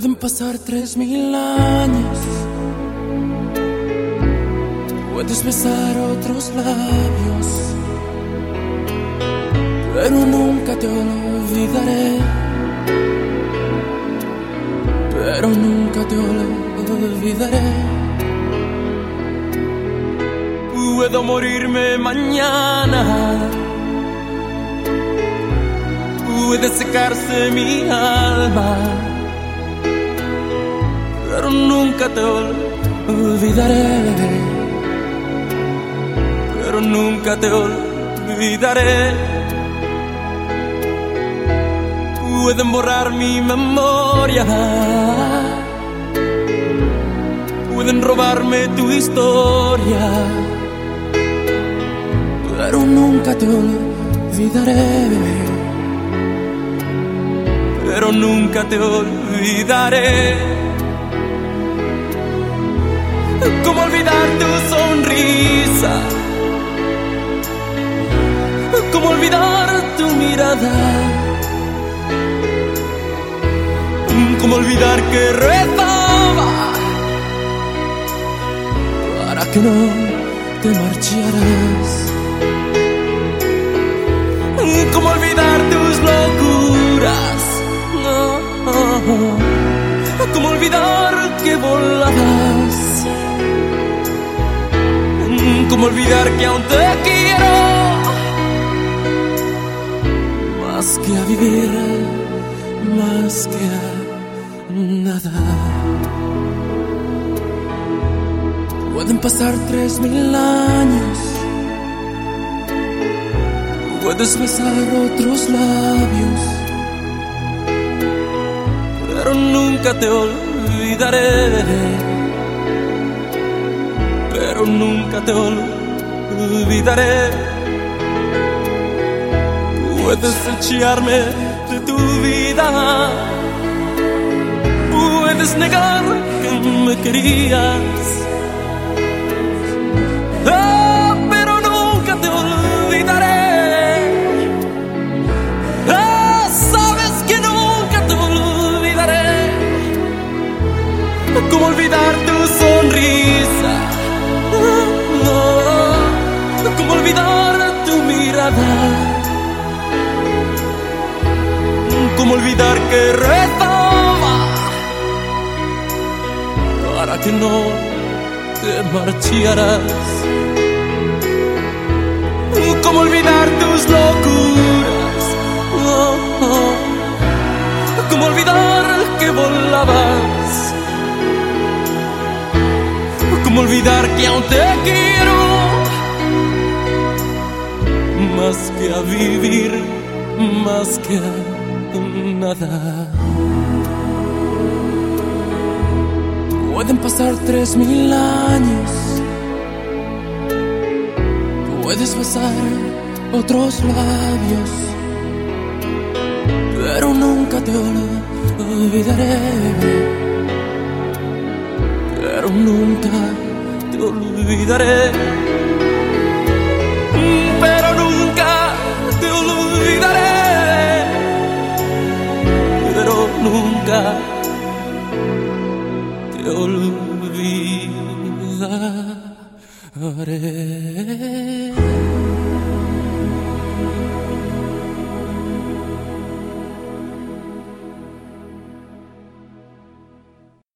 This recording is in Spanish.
Pueden pasar 3000 años, puedes besar otros labios, pero nunca te olvidaré, pero nunca te olvidaré. Puedo morirme mañana, puede secarse mi alma, pero nunca te olvidaré, pero nunca te olvidaré. Pueden borrar mi memoria, pueden robarme tu historia, pero nunca te olvidaré, pero nunca te olvidaré. ¿Cómo olvidar tu sonrisa? ¿Cómo olvidar tu mirada? ¿Cómo olvidar que rezaba para que no te marcharas? ¿Cómo olvidar tus locuras? ¿Cómo olvidar que volabas? ¿Cómo olvidar que aún te quiero más que a vivir, más que a nada? Pueden pasar 3000 años, puedes besar otros labios, pero nunca te olvidaré, pero nunca te olvidaré. Puedes echarme de tu vida, puedes negar que me querías, pero nunca te olvidaré. Sabes que nunca te olvidaré. ¿Cómo olvidar tu sonrisa? ¿Cómo olvidar tu mirada? ¿Cómo olvidar que rezaba para que no te marcharas? ¿Cómo olvidar tus locuras? ¿Cómo olvidar que volabas? ¿Cómo olvidar que aún te quiero más que a vivir, más que a nada? Pueden pasar 3000 años, puedes besar otros labios, pero nunca te olvidaré, pero nunca te olvidaré, pero nunca te olvidaré, pero nunca te olvidaré.